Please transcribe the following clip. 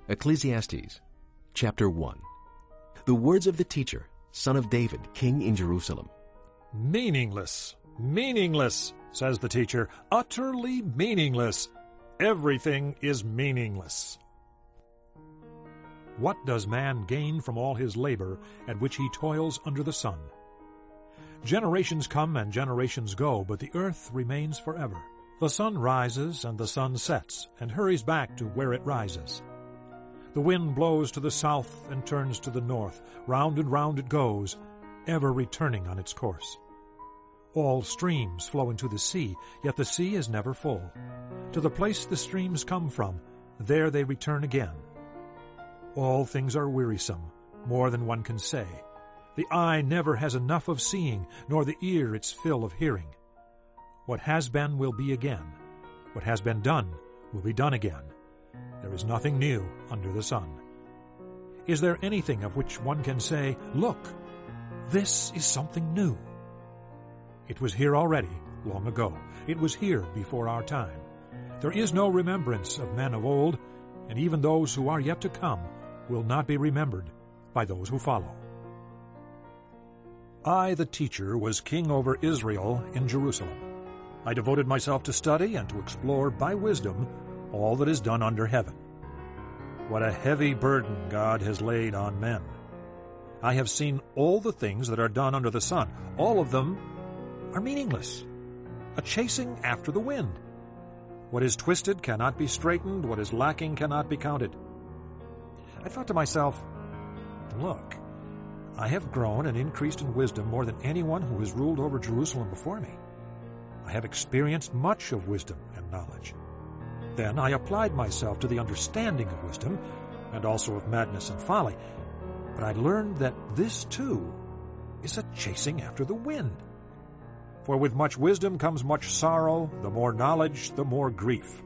Ecclesiastes, chapter 1. The words of the teacher, son of David, king in Jerusalem. Meaningless, meaningless, says the teacher, utterly meaningless. Everything is meaningless. What does man gain from all his labor at which he toils under the sun? Generations come and generations go, but the earth remains forever. The sun rises and the sun sets, and hurries back to where it rises. The wind blows to the south and turns to the north. Round and round it goes, ever returning on its course. All streams flow into the sea, yet the sea is never full. To the place the streams come from, there they return again. All things are wearisome, more than one can say. The eye never has enough of seeing, nor the ear its fill of hearing. What has been will be again. What has been done will be done again. There is nothing new under the sun. Is there anything of which one can say, "Look, this is something new"? It was here already, long ago. It was here before our time. There is no remembrance of men of old, and even those who are yet to come will not be remembered by those who follow. I, the teacher, was king over Israel in Jerusalem. I devoted myself to study and to explore by wisdom all that is done under heaven. What a heavy burden God has laid on men. I have seen all the things that are done under the sun. All of them are meaningless, a chasing after the wind. What is twisted cannot be straightened, what is lacking cannot be counted. I thought to myself, look, I have grown and increased in wisdom more than anyone who has ruled over Jerusalem before me. I have experienced much of wisdom and knowledge. Then I applied myself to the understanding of wisdom, and also of madness and folly. But I learned that this, too, is a chasing after the wind. For with much wisdom comes much sorrow, the more knowledge, the more grief.